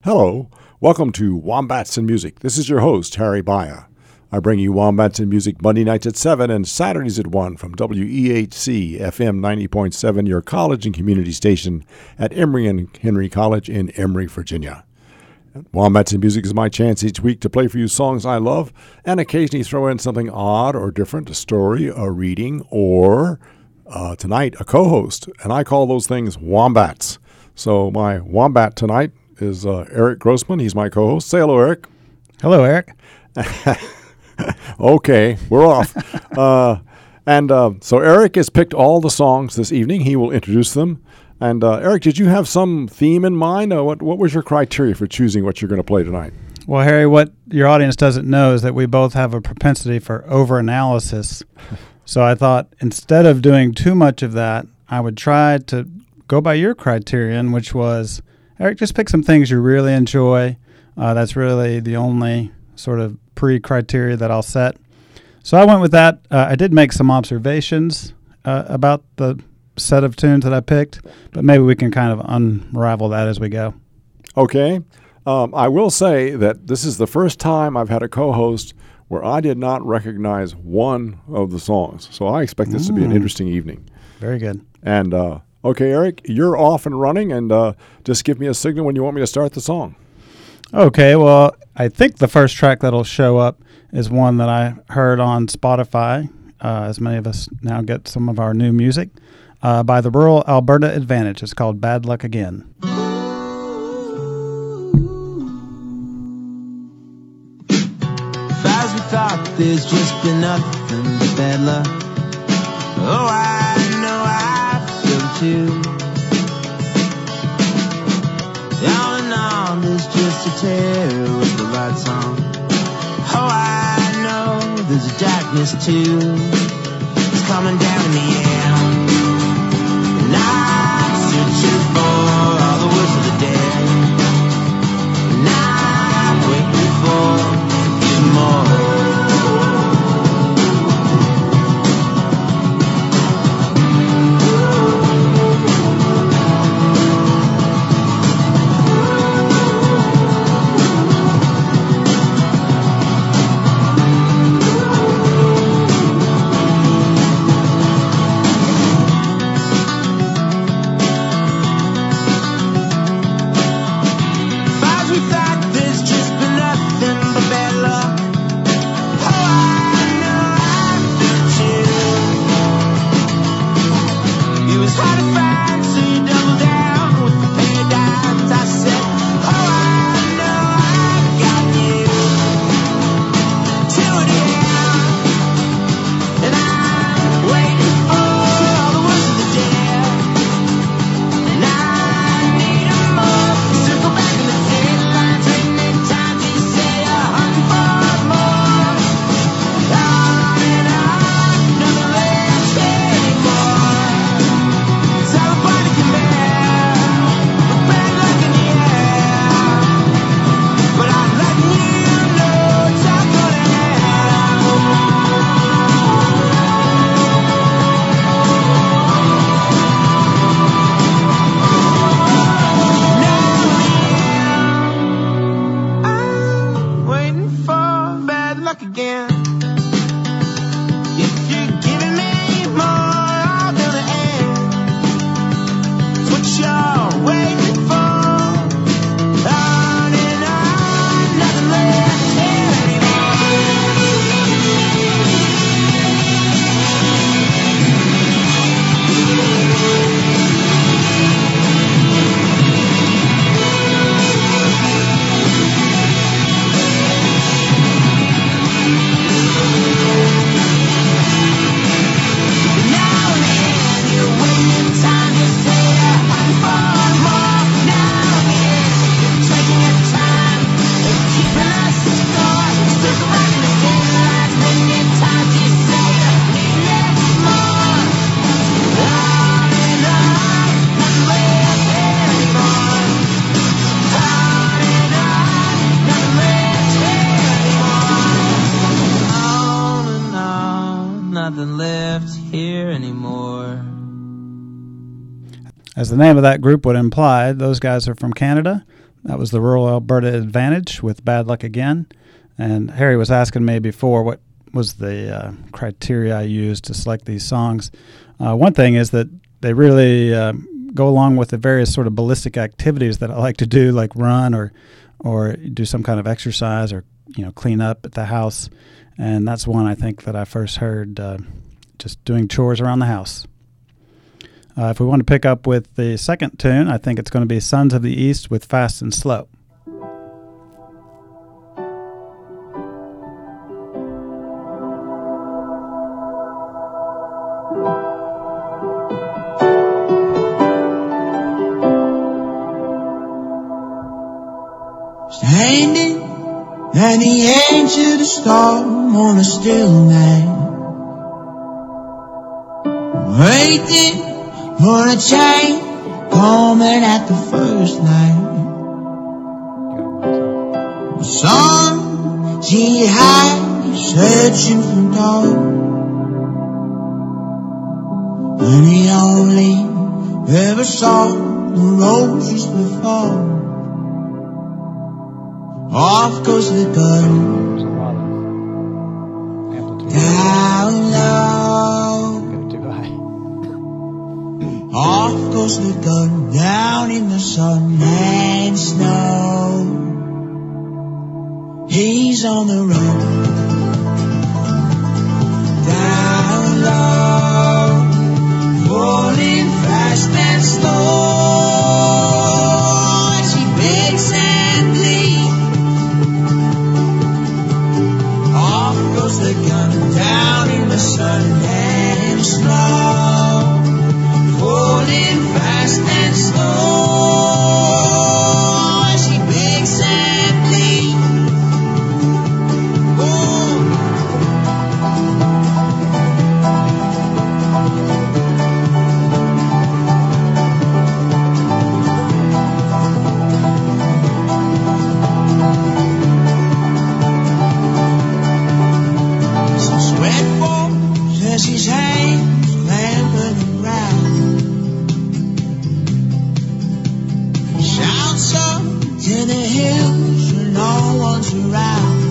Hello, welcome to Wombats and Music. This is your host, Harry Baya. I bring you Wombats and Music Monday nights at 7 and Saturdays at 1 from WEHC FM 90.7, your college and community station at Emory and Henry College in Emory, Virginia. Wombats and Music is my chance each week to play for you songs I love and occasionally throw in something odd or different, a story, a reading, or tonight, a co-host. And I call those things Wombats. So my Wombat tonight is Eric Grossman. He's my co-host. Say hello, Eric. Hello, Eric. Okay, we're off. So Eric has picked all the songs this evening. He will introduce them. And Eric, did you have some theme in mind? What was your criteria for choosing what you're going to play tonight? Well, Harry, what your audience doesn't know is that we both have a propensity for overanalysis. So I thought instead of doing too much of that, I would try to go by your criterion, which was, Eric, just pick some things you really enjoy. That's really the only sort of pre-criteria that I'll set. So I went with that. I did make some observations about the set of tunes that I picked, but maybe we can kind of unravel that as we go. Okay. I will say that this is the first time I've had a co-host where I did not recognize one of the songs. So I expect this to be an interesting evening. Very good. And okay, Eric, you're off and running, and just give me a signal when you want me to start the song. Okay, well, I think the first track that'll show up is one that I heard on Spotify, as many of us now get some of our new music, by the Rural Alberta Advantage. It's called Bad Luck Again. As we thought, there's just been nothing but bad luck. Oh, I know I feel too. All in all, there's just a tear with the lights on. Oh, I know there's a darkness too. It's coming down in the air. And I'm searching for all the words of the dead. And I'm waiting for you more. As the name of that group would imply, those guys are from Canada. That was the Rural Alberta Advantage with Bad Luck Again. And Harry was asking me before what was the criteria I used to select these songs. One thing is that they really go along with the various sort of ballistic activities that I like to do, like run or do some kind of exercise or clean up at the house. And that's one I think that I first heard just doing chores around the house. If we want to pick up with the second tune, I think it's going to be Sons of the East with Fast and Slow. Standing at the edge of the storm on a still night, waiting for a change coming at the first light. The sun, see high, searching for dawn, and he only ever saw the roses before. Off goes the gun, down low. Off goes the gun, down in the sun and snow. He's on the run, down low, falling fast and slow. As he begs and bleeds, off goes the gun, down in the sun and snow. Falling fast and slow as he begs and bleeds. Oh. Some sweat falls as his hands clamping around. Shouts up to the hills where no one's around.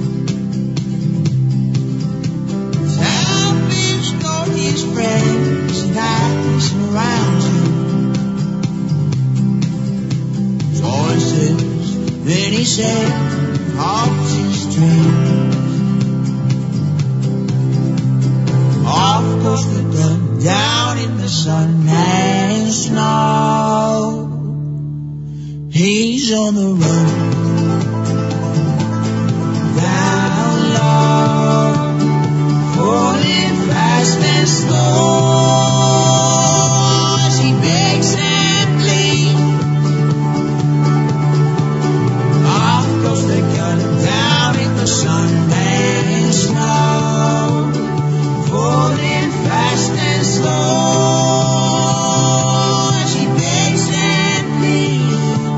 Selfish got his friends and eyes around him. Choices, then he said, hearts his dreams. Off goes the gun, down in the sun and snow. He's on the run, down low, falling fast and slow as he begs and bleeds. Off goes the gun, down in the sun and snow, falling fast and slow as he begs and bleeds.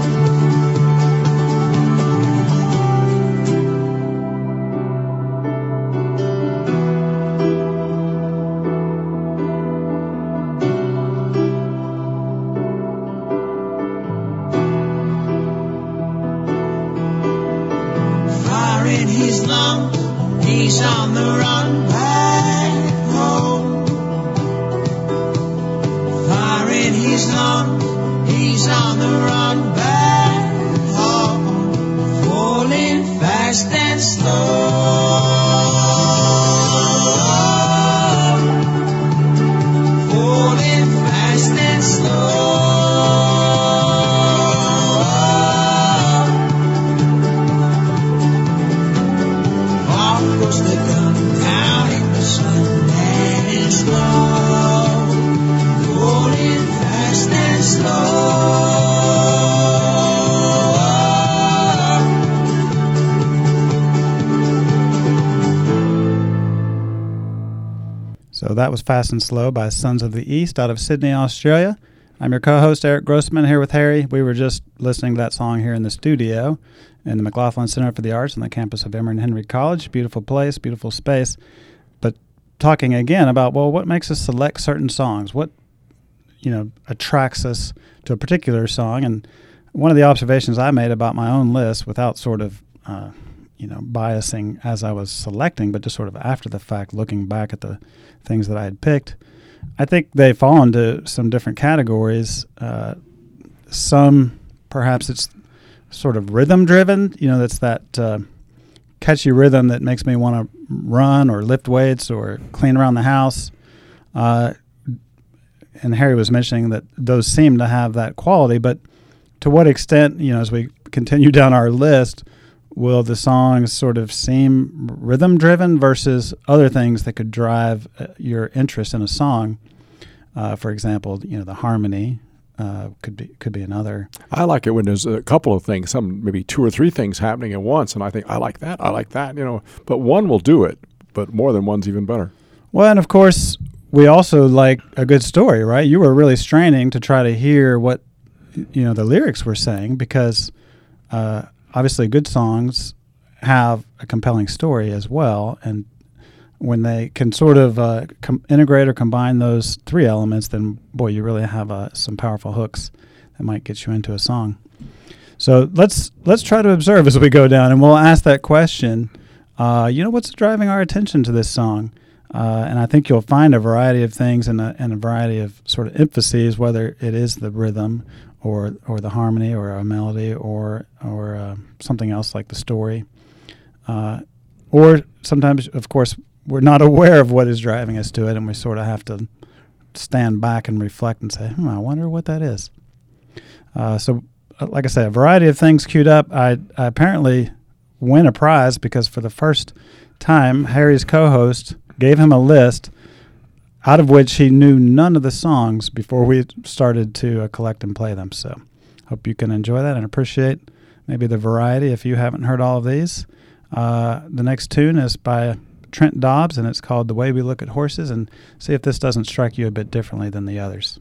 Fire in his lungs, he's on the run back home. Fire in his lungs, he's on the run back home. Falling fast and slow. Falling fast and slow. Off goes the gun, down in the sun and snow. Falling fast and slow. So that was Fast and Slow by Sons of the East out of Sydney, Australia. I'm your co-host, Eric Grossman, here with Harry. We were just listening to that song here in the studio in the McLaughlin Center for the Arts on the campus of Emory and Henry College. Beautiful place, beautiful space. But talking again about, well, what makes us select certain songs? What, attracts us to a particular song? And one of the observations I made about my own list, without sort of biasing as I was selecting, but just sort of after the fact, looking back at the things that I had picked, I think they fall into some different categories. Some, perhaps it's sort of rhythm driven, that's that catchy rhythm that makes me want to run or lift weights or clean around the house. And Harry was mentioning that those seem to have that quality, but to what extent, as we continue down our list, will the songs sort of seem rhythm-driven versus other things that could drive your interest in a song? For example, the harmony could be another. I like it when there's a couple of things, maybe 2 or 3 things happening at once, and I think I like that. But one will do it. But more than one's even better. Well, and of course, we also like a good story, right? You were really straining to try to hear what the lyrics were saying, because obviously good songs have a compelling story as well, and when they can sort of integrate or combine those 3 elements, then boy, you really have some powerful hooks that might get you into a song. So let's try to observe as we go down, and we'll ask that question. What's driving our attention to this song? And I think you'll find a variety of things and a variety of sort of emphases, whether it is the rhythm or the harmony or a melody or something else like the story. Or sometimes, of course, we're not aware of what is driving us to it, and we sort of have to stand back and reflect and say, I wonder what that is. So, like I said, a variety of things queued up. I apparently win a prize because for the first time, Harry's co-host gave him a list out of which he knew none of the songs before we started to collect and play them. So hope you can enjoy that and appreciate maybe the variety if you haven't heard all of these. The next tune is by Trent Dobbs, and it's called The Way We Look at Horses, and see if this doesn't strike you a bit differently than the others.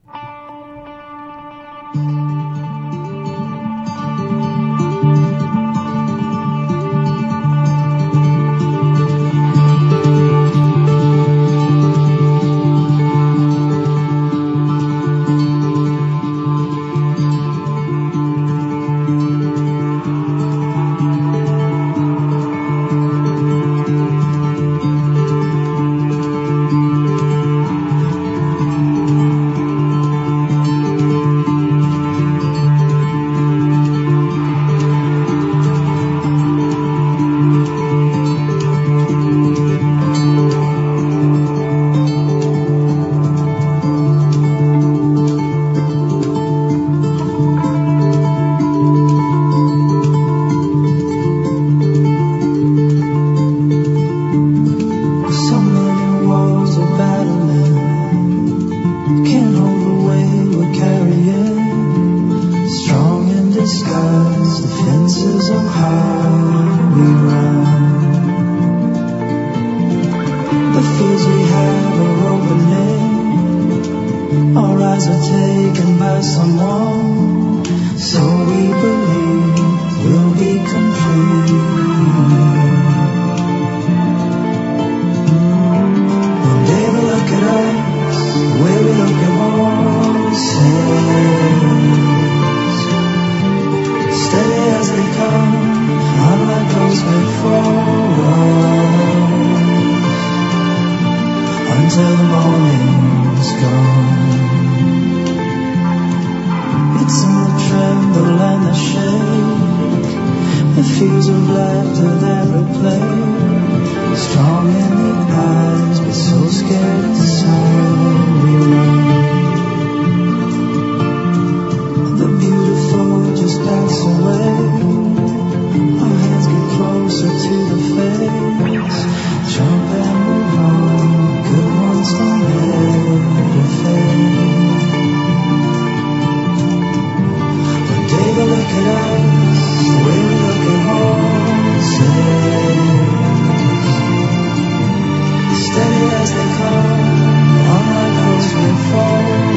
Steady as they come, on like those before.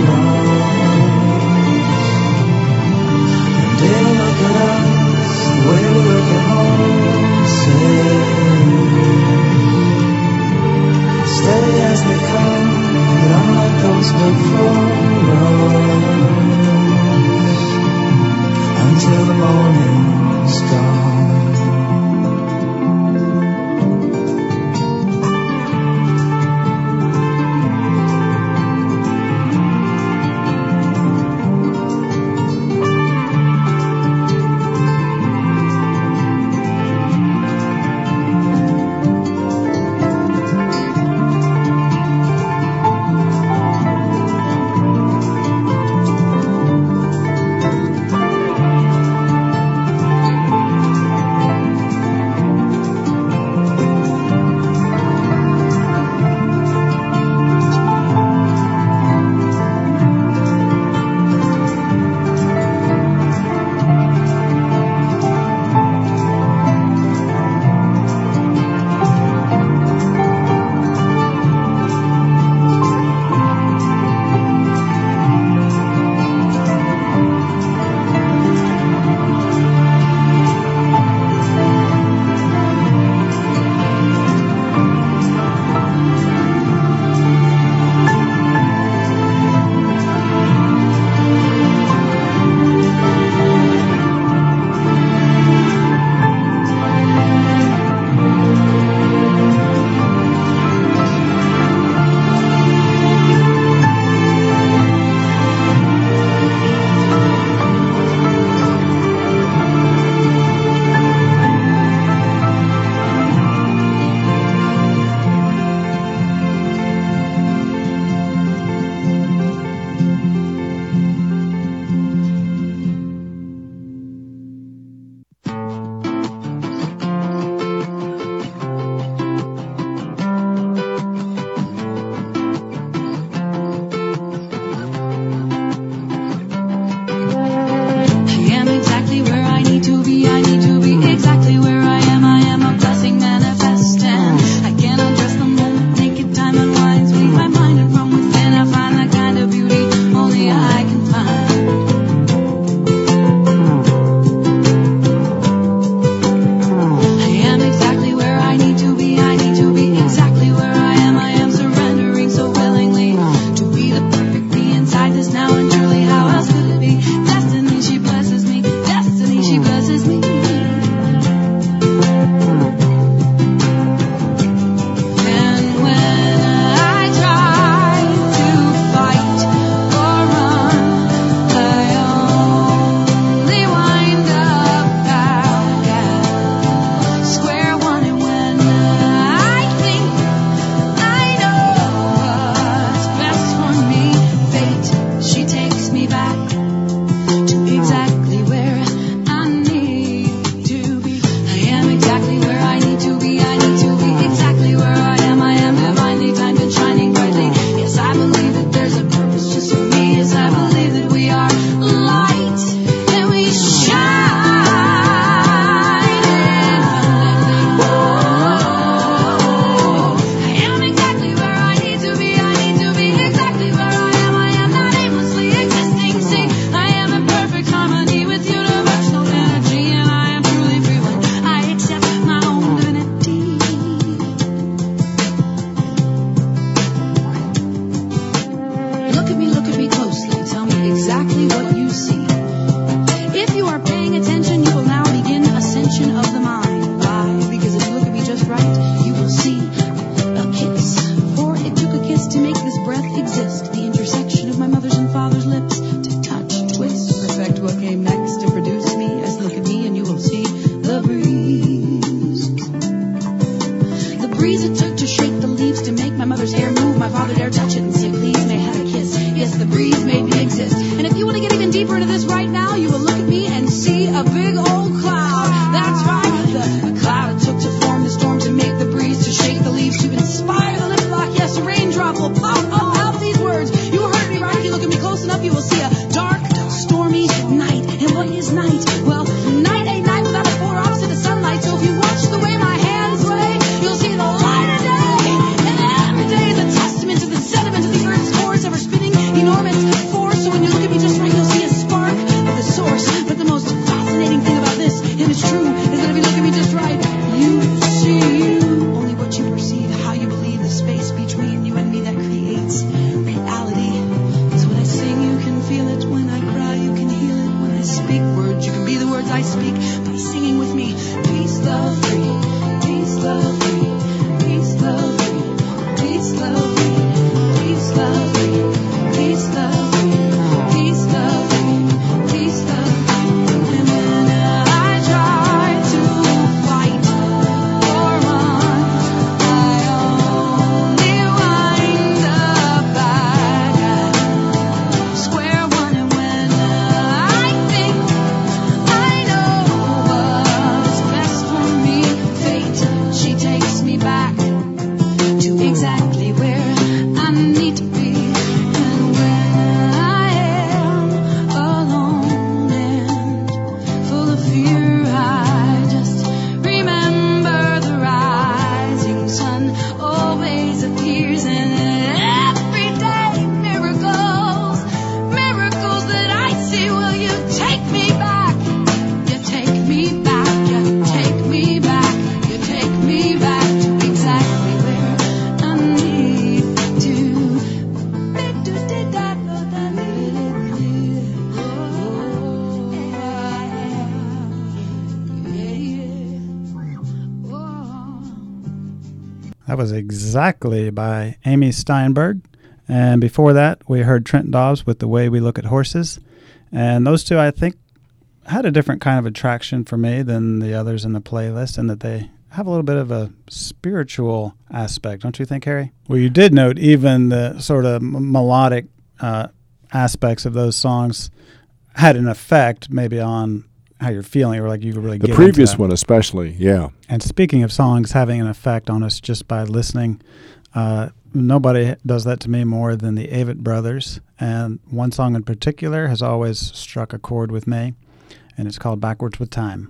That was Exactly by Amy Steinberg. And before that, we heard Trent Dobbs with The Way We Look at Horses. And those two, I think, had a different kind of attraction for me than the others in the playlist, in that they have a little bit of a spiritual aspect, don't you think, Harry? Well, you did note even the sort of melodic aspects of those songs had an effect maybe on how you're feeling, or like you could really get the into previous that. one especially, yeah. And speaking of songs having an effect on us just by listening, nobody does that to me more than the Avett Brothers. And one song in particular has always struck a chord with me, and it's called Backwards with Time.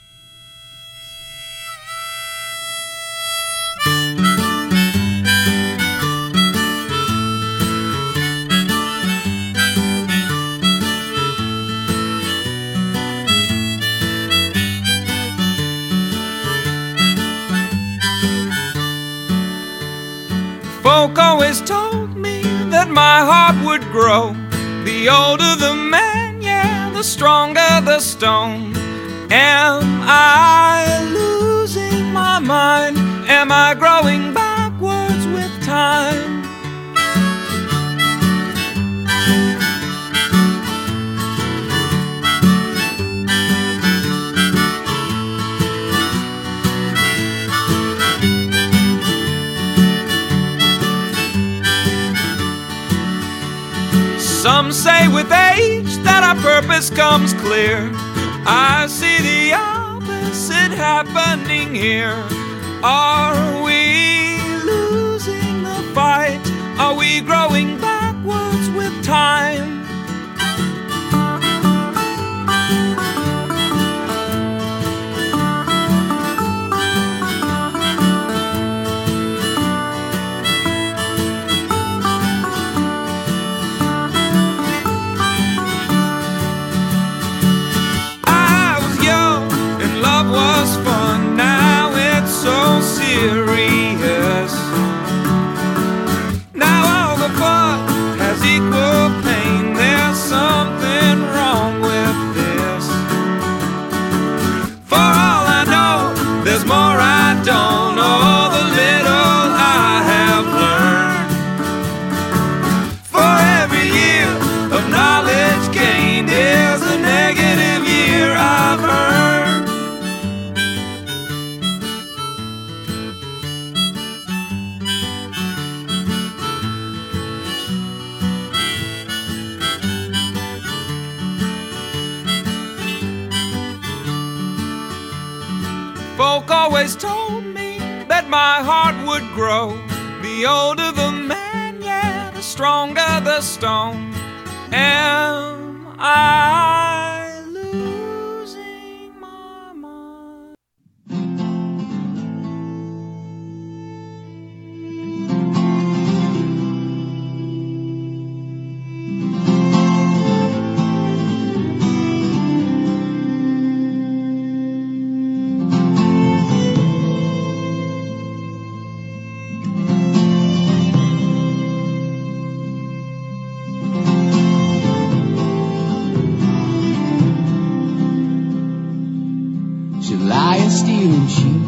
Folk always told me that my heart would grow. The older the man, yeah, the stronger the stone. Am I losing my mind? Am I growing backwards with time? Some say with age that our purpose comes clear. I see the opposite happening here. Are we losing the fight? Are we growing backwards with time? Was fun, now it's so serious. Now all the fun has equal pain. There's something wrong with this. For all I know, there's more I don't know. The little I have learned. For every year of knowledge gained is a negative year I've earned. Folk always told me that my heart would grow. The older the man, yeah, the stronger the stone. Am I losing my mind? Steal and cheat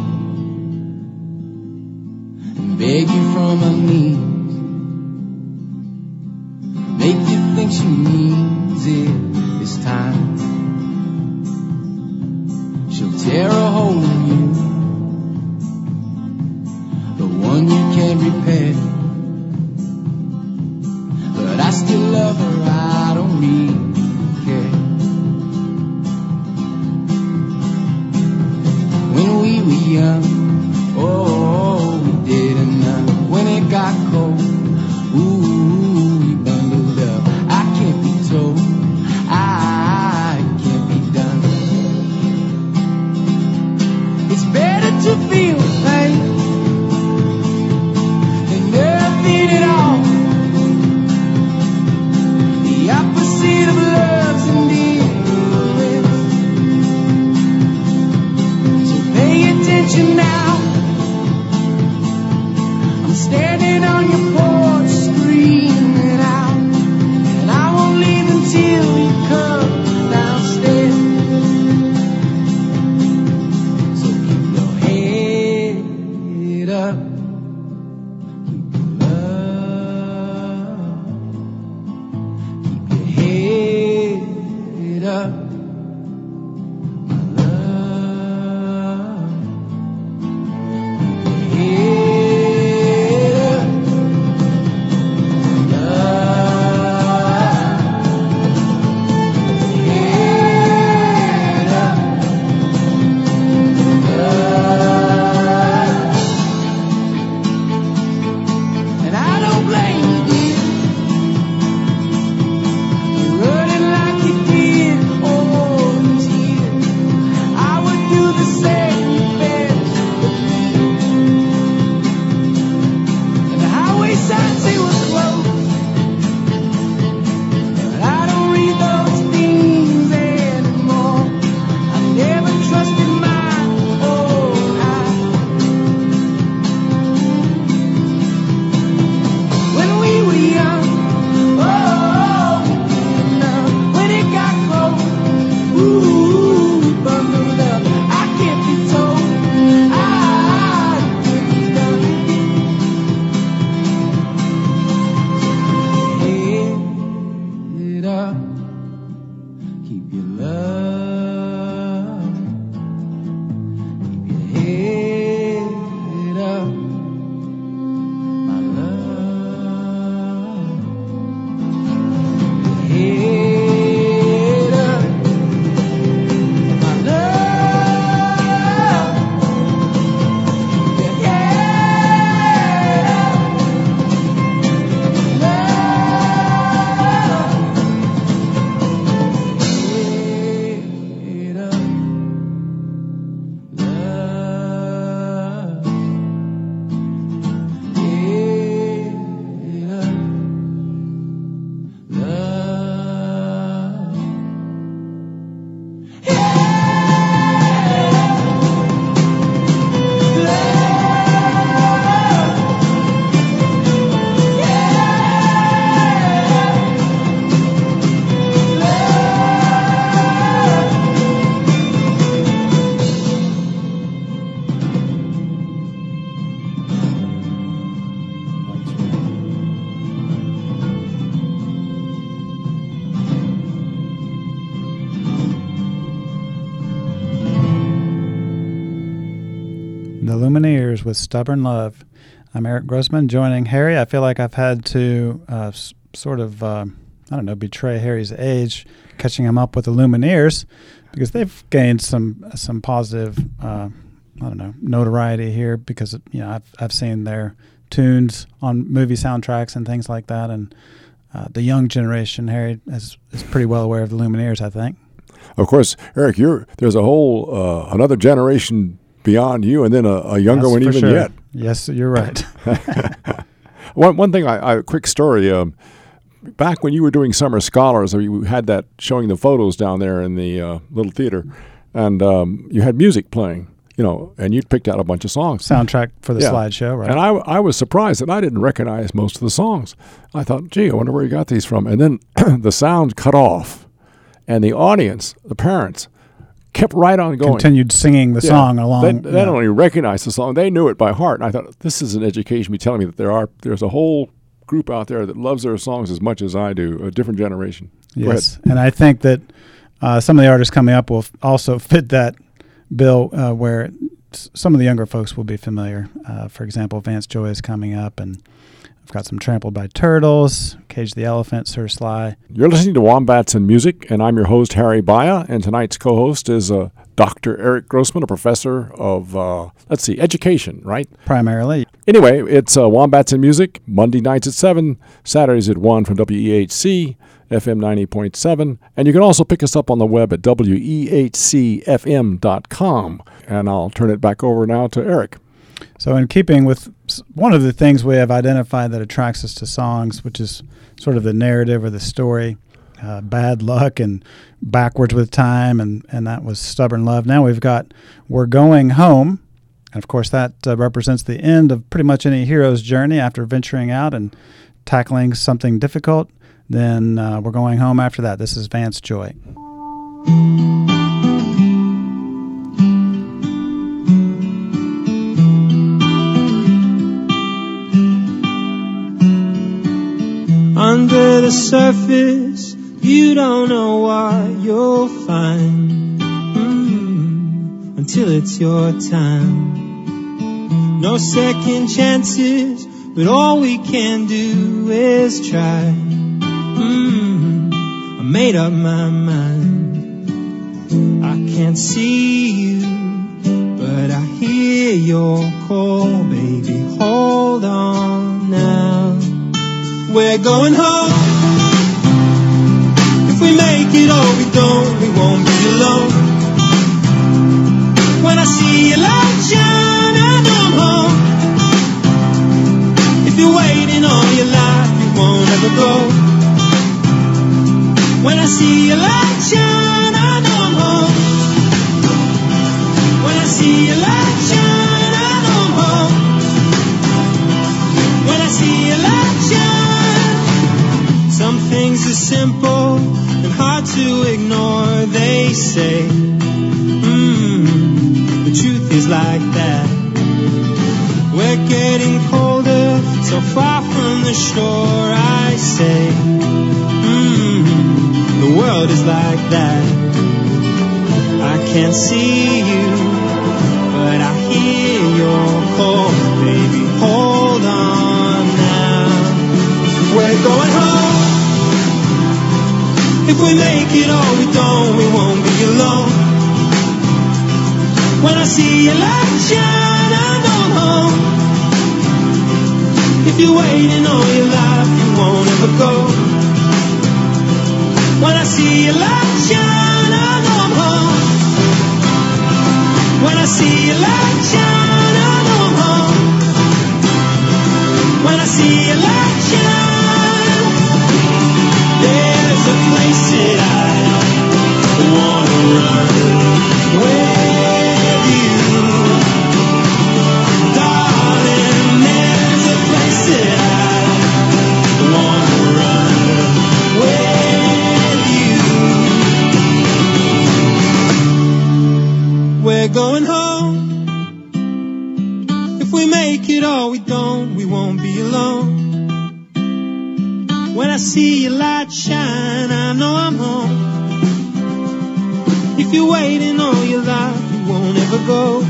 and beg you from her knees, make you think she means it this time. She'll tear a hole in you, the one you can't repair. But I still love her, I don't really care. When we were young, oh, we did enough. When it got cold, ooh, we bundled up. I can't be told, I can't be done. It's better to feel pain than nothing at all. The opposite of love's indifference. Pay attention now. I'm standing on your porch screaming out, and I won't leave until you come downstairs. So keep your head up head up, my love. Head up, my love. Head up, The Lumineers with Stubborn Love. I'm Eric Grossman, joining Harry. I feel like I've had to betray Harry's age, catching him up with the Lumineers, because they've gained some positive, notoriety here, because I've seen their tunes on movie soundtracks and things like that, and the young generation, Harry, is pretty well aware of the Lumineers, I think. Of course, Eric, there's a whole another generation beyond you, and then a younger one even yet. Yes, you're right. One thing, a quick story. Back when you were doing Summer Scholars, you had that showing the photos down there in the little theater, and you had music playing, and you'd picked out a bunch of songs. Soundtrack for the slideshow, right? And I was surprised that I didn't recognize most of the songs. I thought, gee, I wonder where you got these from. And then the sound cut off, and the audience, the parents, kept right on going. Continued singing the song along. They not only recognized the song, they knew it by heart. And I thought, this is an education me telling me that there's a whole group out there that loves their songs as much as I do, a different generation. Yes, and I think that some of the artists coming up will also fit that bill, where some of the younger folks will be familiar. For example, Vance Joy is coming up, and I've got some Trampled by Turtles, Cage the Elephant, Sir Sly. You're listening to Wombats and Music, and I'm your host, Harry Baya, and tonight's co-host is Dr. Eric Grossman, a professor of, education, right? Primarily. Anyway, it's Wombats and Music, Monday nights at 7, Saturdays at 1 from WEHC, FM 90.7, and you can also pick us up on the web at WEHCFM.com, and I'll turn it back over now to Eric. So in keeping with one of the things we have identified that attracts us to songs, which is sort of the narrative or the story, Bad Luck and Backwards with Time, and that was Stubborn Love. Now we've got We're Going Home, and of course that represents the end of pretty much any hero's journey after venturing out and tackling something difficult. Then We're Going Home after that. This is Vance Joy. Under the surface, you don't know what you'll find until it's your time. No second chances, but all we can do is try. I made up my mind. I can't see you, but I hear your call, baby. Hold on now. We're going home. If we make it or we don't, we won't be alone. When I see your light shine, I know I'm home. If you're waiting all your life, you won't ever go. When I see your light shine, I know I'm home. When I see your light shine, I know I'm home. When I see your light shine. Some things are simple and hard to ignore, they say. The truth is like that. We're getting colder, so far from the shore, I say. The world is like that. I can't see you, but I If we make it or we don't, we won't be alone. When I see your light shine, I know I'm home. If you're waiting all your life, you won't ever go. When I see your light shine, I know I'm home. When I see your light shine, I know I'm home. When I see your light shine, there's a place that I wanna run with you, darling. There's a place that I wanna run with you. We're going home. If we make it or we don't, we won't be alone. When I see your light shine, I know I'm home. If you're waiting all your life, you won't ever go.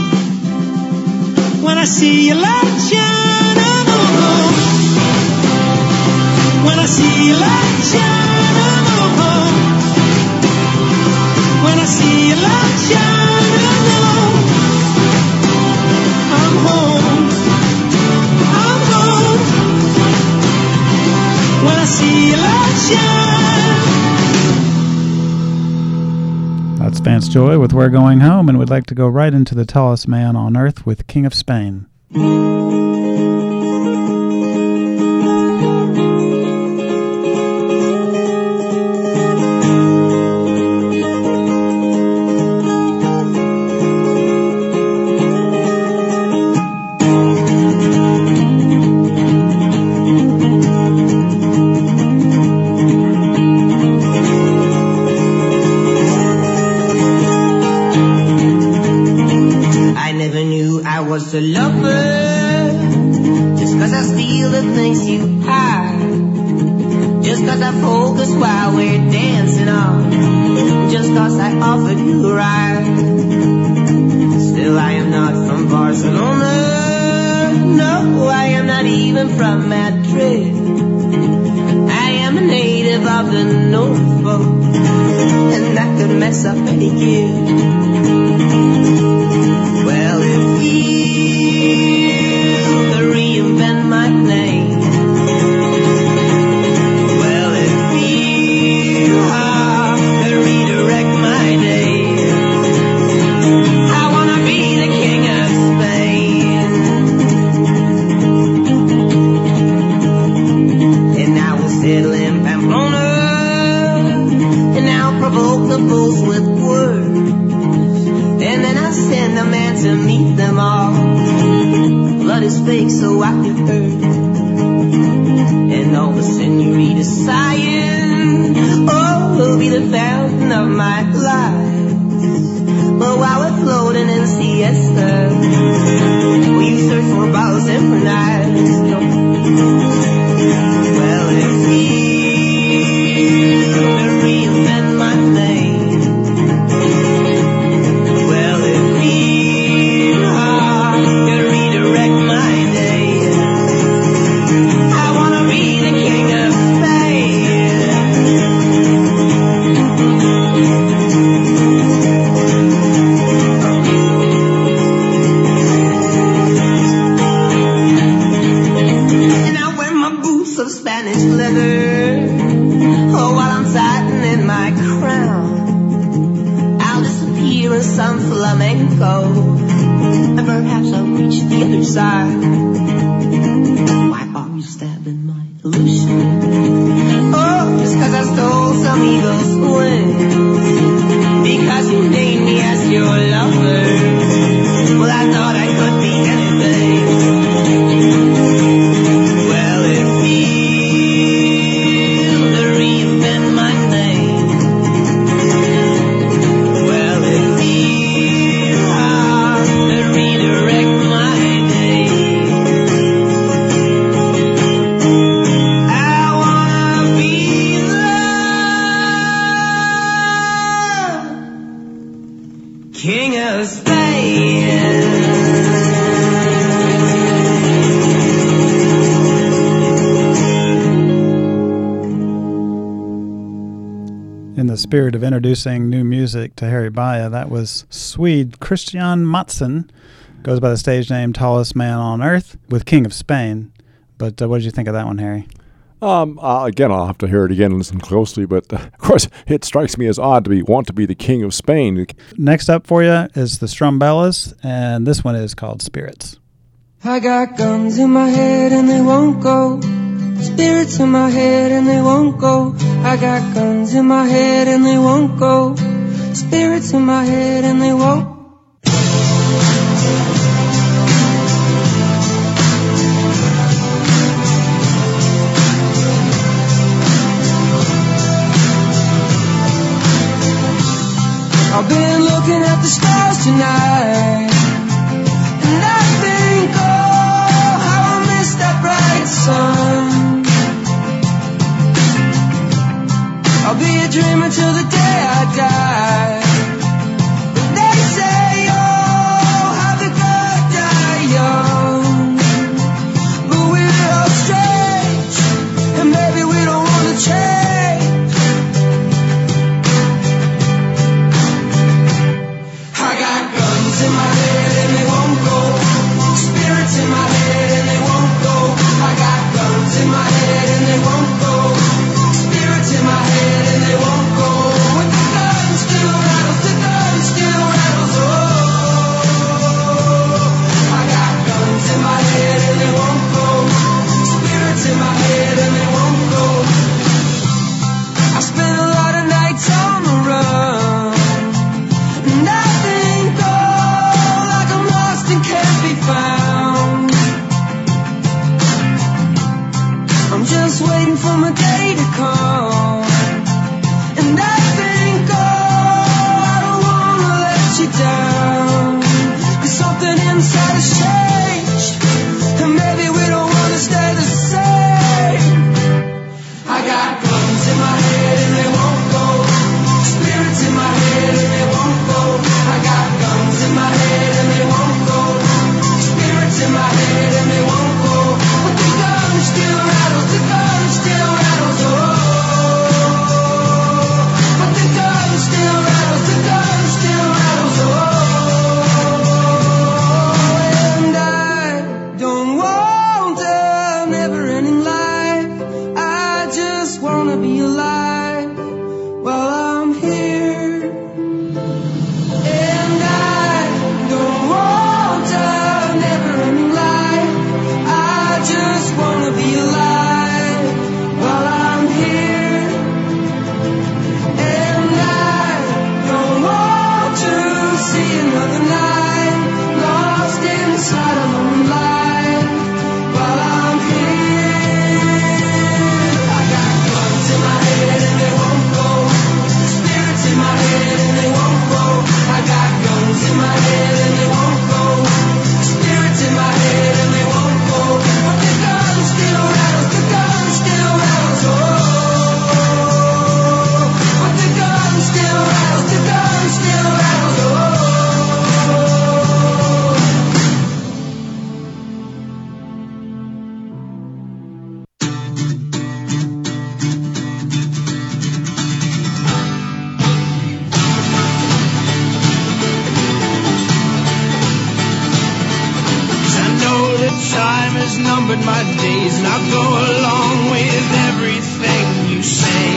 When I see your light shine, I know I'm home. When I see your light shine, I know I'm home. When I see your light shine, I know I'm home. I'm home. When I see your light shine. That's Vance Joy with We're Going Home, and we'd like to go right into The Tallest Man on Earth with King of Spain. A lover, just cause I steal the things you hide, just cause I focus while we're dancing on, just cause I offered you a ride. Still I am not from Barcelona, no, I am not even from Madrid. I am a native of the North Pole, and that could mess up any kid. Well, if you reinvent my name, well, if you redirect my day, I wanna be the king of Spain. And I will settle in Pamplona, and I'll provoke the bulls with words. And then I send a man to meet them all. Blood is fake, so I can hurt. And all the senoritas sighing, oh, will be the fountain of my life. But while we're floating in siesta, will you search for bottles and for knives? No. Well, if you reinvent my name, some flamenco, and perhaps I'll reach the other side. Why are you stabbing my illusion? Oh, just cause I stole some eagle's wings, because you named me as your lover. Well, I thought I could be anything. Well, if you reinvent my name, well, if redirect my day, spirit of introducing new music to Harry Baya, that was Swede Christian Mattsson, goes by the stage name Tallest Man on Earth, with King of Spain. But what did you think of that one, Harry? Again, I'll have to hear it again and listen closely, but of course, it strikes me as odd to want to be the King of Spain. Next up for you is the Strumbellas, and this one is called Spirits. I got guns in my head and they won't go. Spirits in my head and they won't go. I got guns in my head and they won't go. Spirits in my head and they won't. I've been looking at the stars tonight, and I think, oh, how I miss that bright sun. I'll be a dreamer till the day I die. But they say, oh, how the good die young. But we're all strange, and maybe we don't want to change. I got guns in my head and they won't go. Spirits in my head and they won't go. I got guns in my head and they won't go. Spirits in my head and they won't go. When the gun still rattles, the gun still rattles. Oh, I got guns in my head and they won't go. Spirits in my head and they won't go. I spent a lot of nights on the run, and I think, oh, like I'm lost and can't be found. I'm just waiting for my day to come. And I think, oh, I don't wanna let you down. 'Cause something inside has changed, and maybe we don't wanna stay the same. I got guns in my head and they won't go. Spirits in my head and they won't go. I got guns in my head and they won't go. Spirits in my head and they won't go. But the gun still rattles, the gun still rattles, oh. But the gun still rattles, the gun still rattles, oh. And I don't want a never-ending life. I just wanna be alive while I'm here. And I don't want a never-ending life. I just wanna be alive while I'm here. And I don't want to see another night lost inside a lonely life while I'm here. I got guns in my head and they won't go. Spirits in my head and they won't go. I got guns in my head and they won't go. Spirits in my head and they won't go. But the gun still rattles, the gun still rattles, oh. But the gun still rattles, the gun still rattles, oh. I know that time has numbered my days, and I'll go along with everything you say.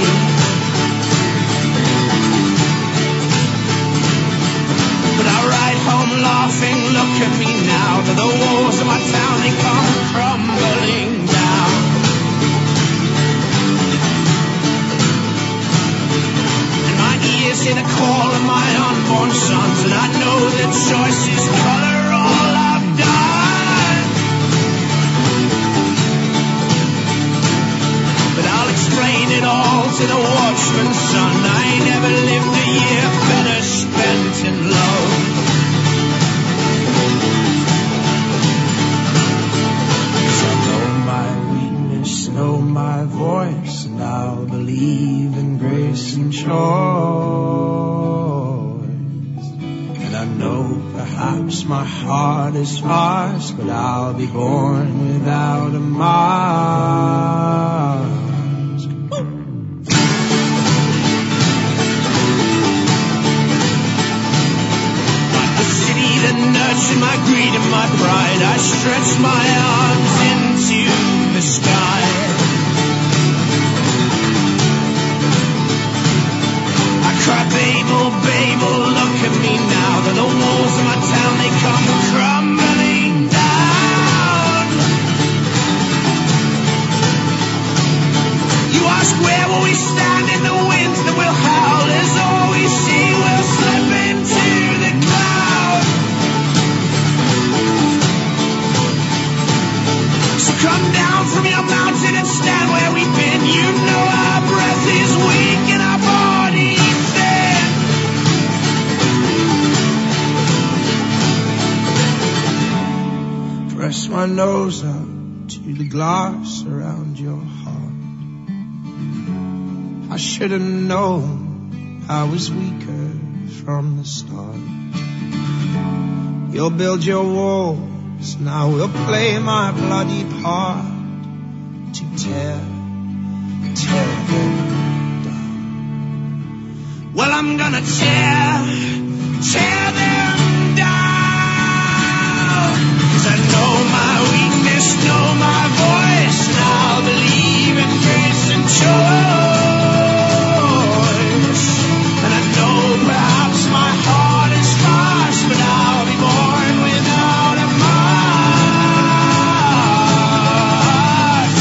But I ride home laughing, look at me now, to the walls of my town, they come crumbling down. And my ears hear the call of my unborn sons, and I know that choice is color all I've done. But I'll explain it all to the watchman's son. I never lived a year better spent in love. So know my weakness, know my voice, and I'll believe in grace and choice. And I know perhaps my heart is harsh, but I'll be born without a mask. greed and my pride, I stretched my arms into the sky. I cried, Babel, Babel, look at me now, that the walls of my town, they come crumbling down. You ask where will we stand in the winds that will howl, as all we see will slip into the cloud. So come down from your mountain and stand where we've been. You know our breath is weak and our body thin. Press my nose up to the glass around your heart. I should have known I was weaker from the start. You'll build your walls, and I will play my bloody part to tear them down. Well, I'm gonna tear them down. 'Cause I know my weakness, know my voice, and I'll believe in grace and joy. And I know perhaps my heart is harsh, but I'll be born without a mark.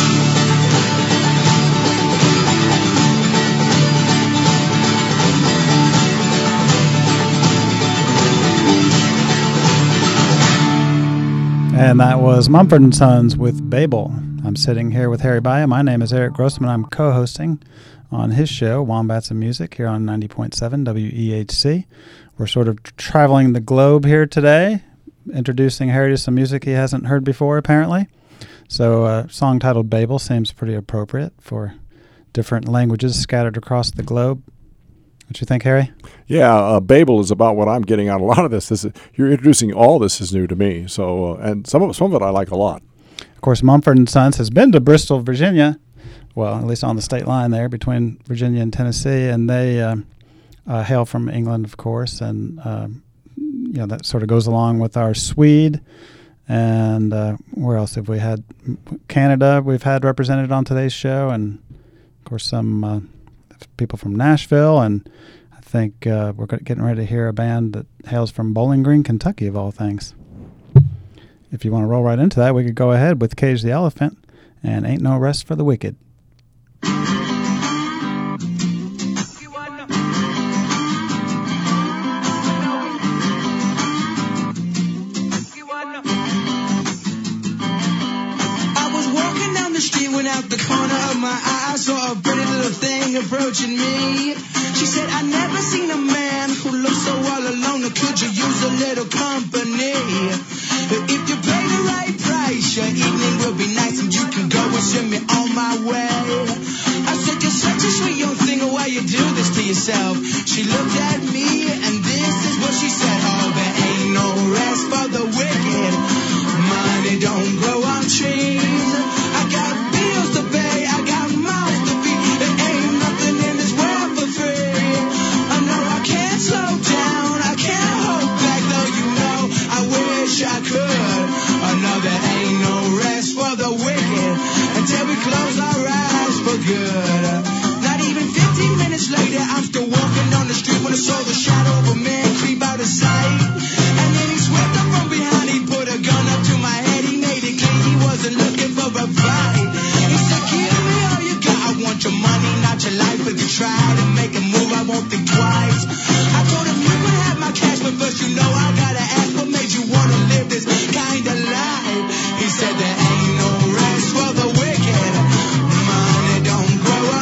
And that was Mumford & Sons with Babel. I'm sitting here with Harry Baya. My name is Eric Grossman. I'm co-hosting on his show, Wombats and Music, here on 90.7 WEHC. We're sort of traveling the globe here today, introducing Harry to some music he hasn't heard before, apparently. So a song titled Babel seems pretty appropriate for different languages scattered across the globe. What you think, Harry? Yeah, Babel is about what I'm getting out of a lot of this. You're introducing all this is new to me. So, and some of it I like a lot. Of course, Mumford & Sons has been to Bristol, Virginia, well, at least on the state line there between Virginia and Tennessee, and they hail from England, of course, and that sort of goes along with our Swede. And where else have we had? Canada we've had represented on today's show, and of course some people from Nashville, and I think we're getting ready to hear a band that hails from Bowling Green, Kentucky, of all things. If you want to roll right into that, we could go ahead with Cage the Elephant and Ain't No Rest for the Wicked. Out the corner of my eye, I saw a pretty little thing approaching me. She said, I never seen a man who looks so all alone. Could you use a little company? If you pay the right price, your evening will be nice, and you can go and send me on my way. I said, you're such a sweet young thing, why you do this to yourself? She looked at me, and this is what she said. Oh, there ain't no rest for the wicked. Money don't grow on trees. I got bills to pay, I got mouths to feed. There ain't nothing in this world for free. I know I can't slow down, I can't hold back, though you know I wish I could. I know there ain't no rest for the wicked until we close our eyes for good. Not even 15 minutes later, I'm still walking down the street when I saw the shadow of a man creep out of sight. And then he swept up from behind, he put a gun up to my head, he made it clear he wasn't looking for a fight. He said, give me all you got, I want your money, not your life. If you try to make a move, I won't think twice. I told him you can have my cash, but first you know I gotta ask, what made you wanna live this kind of life? He said there ain't no rest for the wicked. Money don't grow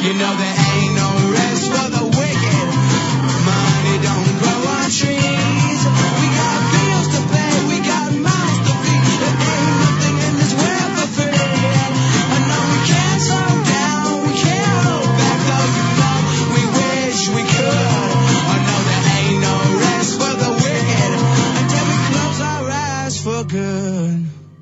You know there ain't no rest for the wicked. Money don't grow on trees. We got bills to pay, we got mouths to feed. There ain't nothing in this world for free. I know we can't slow down, we can't hold back, though you know we wish we could. I know there ain't no rest for the wicked until we close our eyes for good.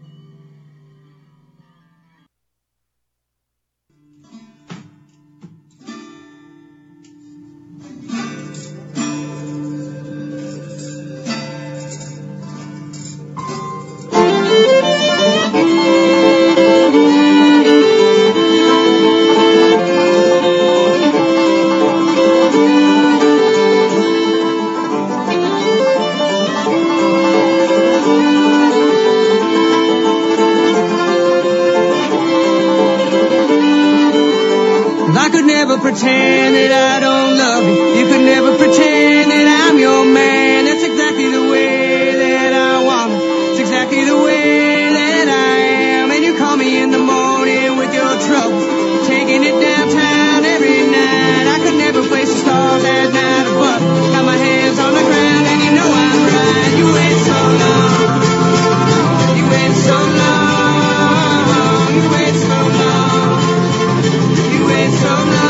Pretend that I don't love you. You could never pretend that I'm your man. That's exactly the way that I want it. It's exactly the way that I am. And you call me in the morning with your troubles, taking it downtown every night. I could never place the stars at night above. Got my hands on the ground and you know I'm right. You wait so long. You wait so long. You wait so long. You wait so long.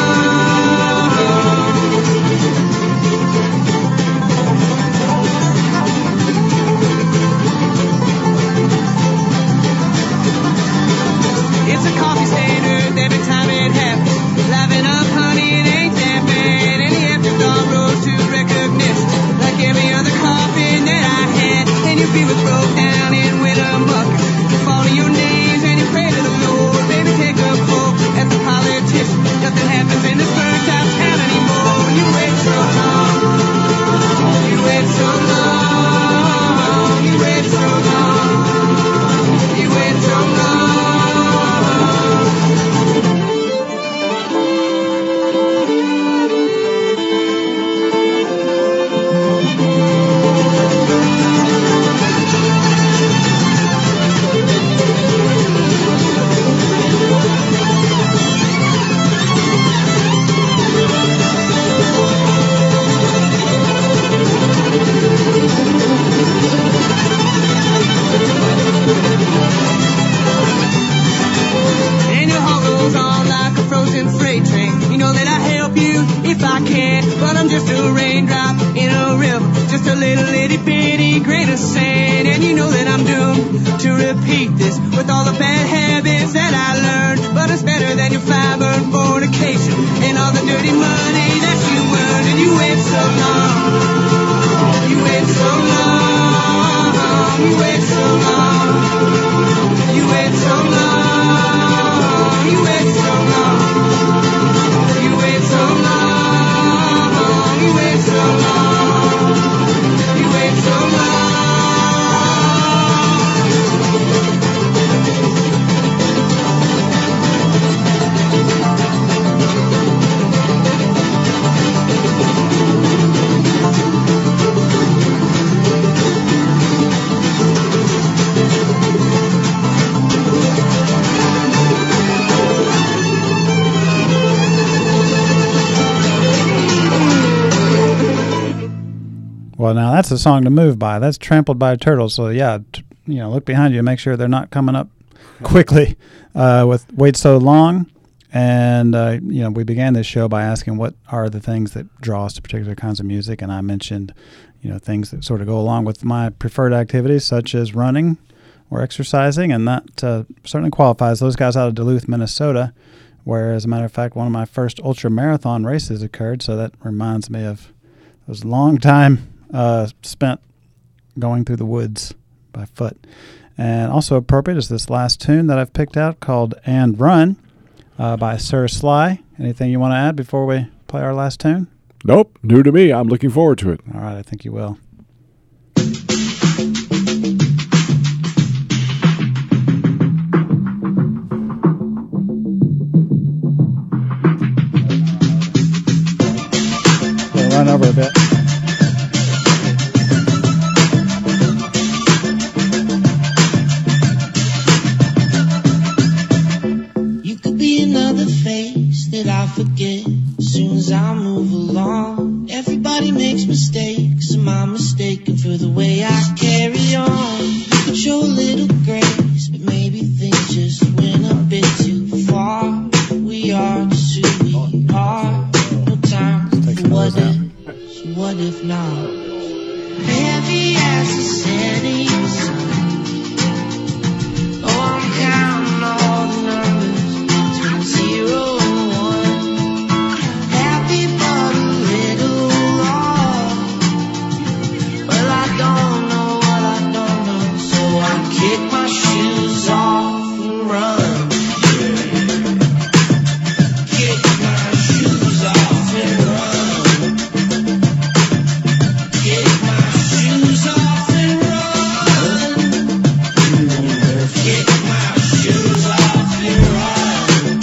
Broke down and went amok. You fall to your knees and you pray to the Lord. Baby, take a vote as a politician. Nothing happens in this burnt out town anymore. You wait so long. You wait so long. You wait so long. You wait so long. But I'm just a raindrop in a river, just a little itty bitty grain of sand. And you know that I'm doomed to repeat this with all the bad habits that I learned. But it's better than your fiber and fornication and all the dirty money that you earned. And you wait so long. You wait so long. You wait so long. You wait so long. You wait so long. You wait so long. You wait so long. You wait so long. Well, now that's a song to move by. That's Trampled by Turtles. So, yeah, look behind you and make sure they're not coming up quickly with Wait So Long. And, we began this show by asking what are the things that draw us to particular kinds of music. And I mentioned, things that sort of go along with my preferred activities, such as running or exercising. And that certainly qualifies those guys out of Duluth, Minnesota, where, as a matter of fact, one of my first ultra marathon races occurred. So that reminds me of those long time spent going through the woods by foot. And also appropriate is this last tune that I've picked out called And Run by Sir Sly. Anything you want to add before we play our last tune? Nope, new to me. I'm looking forward to it. All right, I think you will. We'll run over a bit. You could be another face that that I forget as soon as I move along. Everybody makes mistakes, am I mistaken for the way I carry on? Show a little grace, but maybe things just went a bit too far. We are just who we are. No time for what if, so what if not? Heavy as the setting sun. Oh, I'm counting all the numbers between 0 and 1. Happy but a little lost. Well, I don't know what I don't know, so I kick my shoes off and run. Kick my shoes off and run. Kick my shoes off and run. Kick my shoes off and run.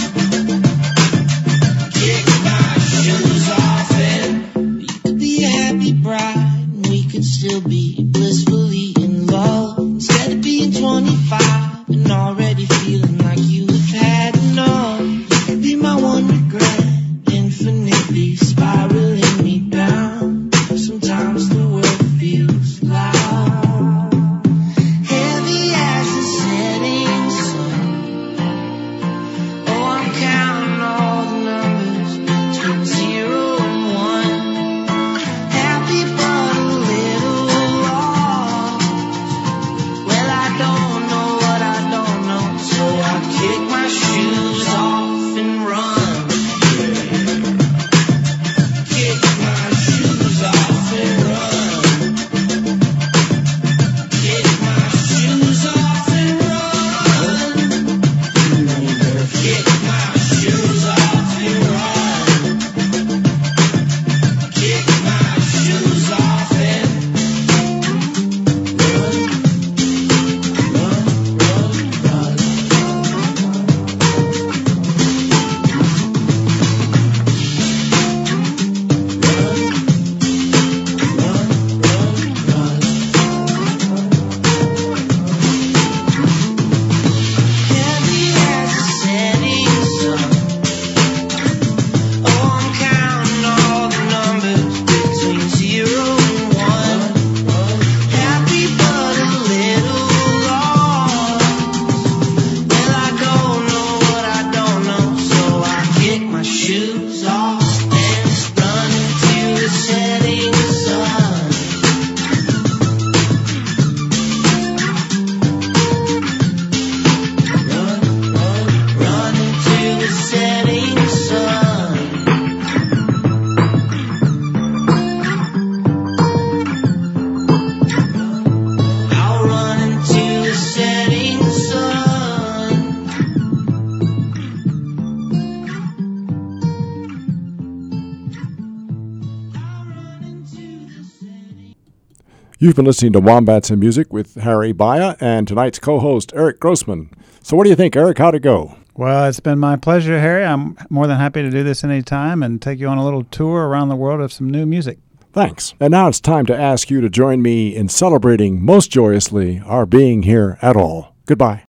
Kick my shoes off and you could be a happy bride and we could still be blissfully in love instead of being 25 and already feeling like you have had enough. You could be my one regret, infinitely spiraling me down. Sometimes the world feels loud. Heavy as the setting sun. Oh, I'm counting all the numbers between 0 and 1. Happy but a little lost. Well, I don't know what I don't know, so I kick my shoes off and run. Kick my shoes off and run. Kick my shoes off and run. Kick my shoes off and run. Kick my shoes off Heavy as the setting sun. Oh, I'm counting all the numbers between 0 and 1. Happy but a little lost. Well, I don't know what I don't know, so I kick my shoes off and run into the setting sun. Run into the setting sun. I'll run into the setting sun. I'll run into the setting. You've been listening to Wombats and Music with Harry Baya and tonight's co-host, Eric Grossman. So what do you think, Eric? How'd it go? Well, it's been my pleasure, Harry. I'm more than happy to do this anytime and take you on a little tour around the world of some new music. Thanks. And now it's time to ask you to join me in celebrating most joyously our being here at all. Goodbye.